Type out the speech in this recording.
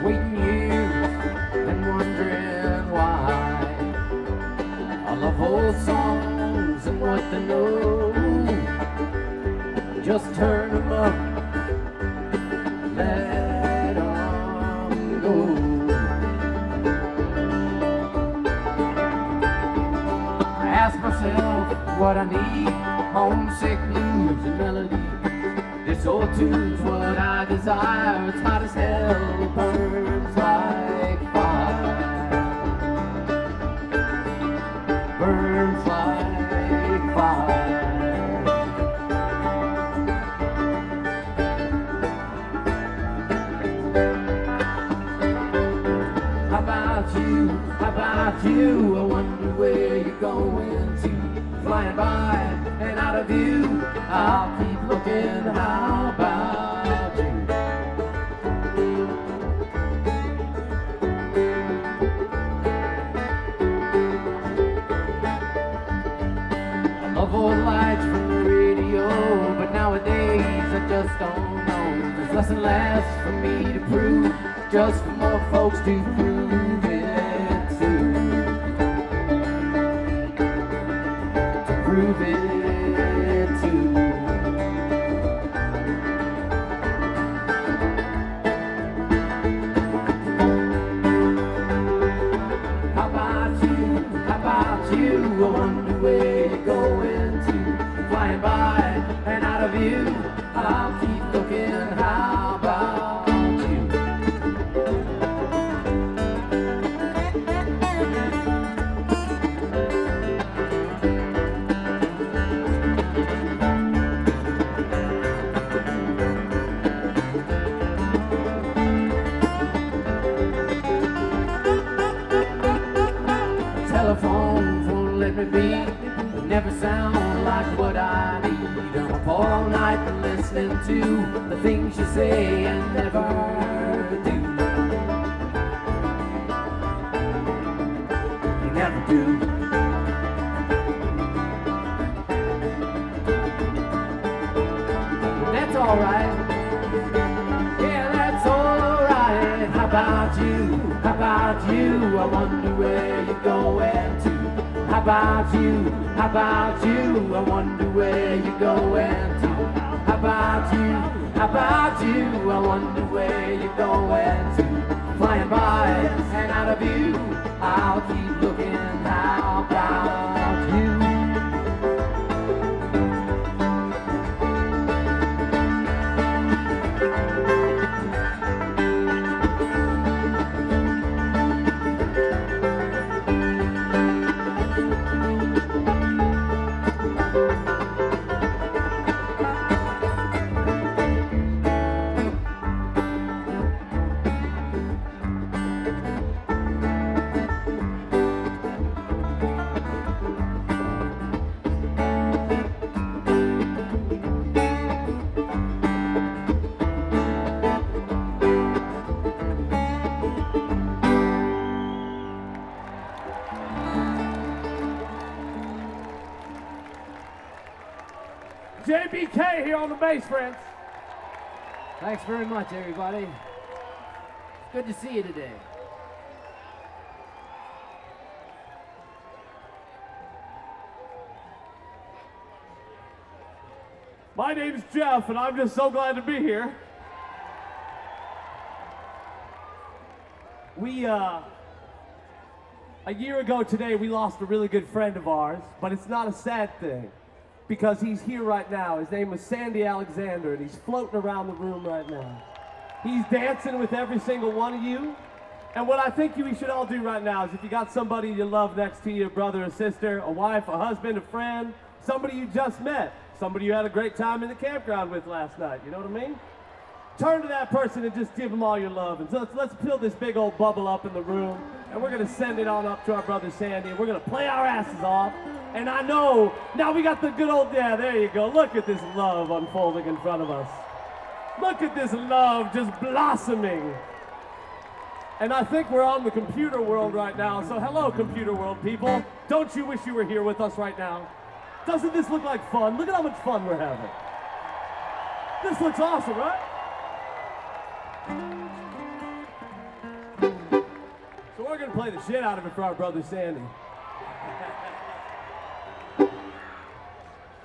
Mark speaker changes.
Speaker 1: waiting years and wondering why. I love old songs and what they know. Just turn them up, let them go. I ask myself what I need, homesick blues and melody. This old tune's what I desire. It's hot as hell, it burns like fire. Burns like fire. How about you? How about you? I wonder where you're going to. Flying by and out of view, I'll keep looking. How about you? I love old lights from the radio, but nowadays I just don't know. There's less and less for me to prove, just for more folks to prove it to. Prove it to. How about you? How about you? I wonder where you're going to. Flying by and out of view, I'll keep looking. How about you? Telephones won't let me be. They never sound like what I need. I'm up all night listening to the things you say and never do. You never do. That's alright. Yeah, that's alright. How about you? How about you? I wonder where you're going to. How about you? How about you? I wonder where you're going to. How about you? How about you? I wonder where you're going to. Flying by and out of view, I'll keep looking. How about you?
Speaker 2: JBK here on the bass, friends.
Speaker 1: Thanks very much, everybody. Good to see you today.
Speaker 2: My name's Jeff, and I'm just so glad to be here. A year ago today, we lost a really good friend of ours, but it's not a sad thing, because he's here right now. His name was Sandy Alexander, and he's floating around the room right now. He's dancing with every single one of you, and what I think we should all do right now is if you got somebody you love next to you, a brother, a sister, a wife, a husband, a friend, somebody you just met, somebody you had a great time in the campground with last night, you know what I mean? Turn to that person and just give them all your love. And so let's fill this big old bubble up in the room, and we're gonna send it on up to our brother Sandy, and we're gonna play our asses off. And I know, now we got the good old, yeah, there you go. Look at this love unfolding in front of us. Look at this love just blossoming. And I think we're on the computer world right now, so hello computer world people. Don't you wish you were here with us right now? Doesn't this look like fun? Look at how much fun we're having. This looks awesome, right? gonna play the shit out of it for our brother Sandy.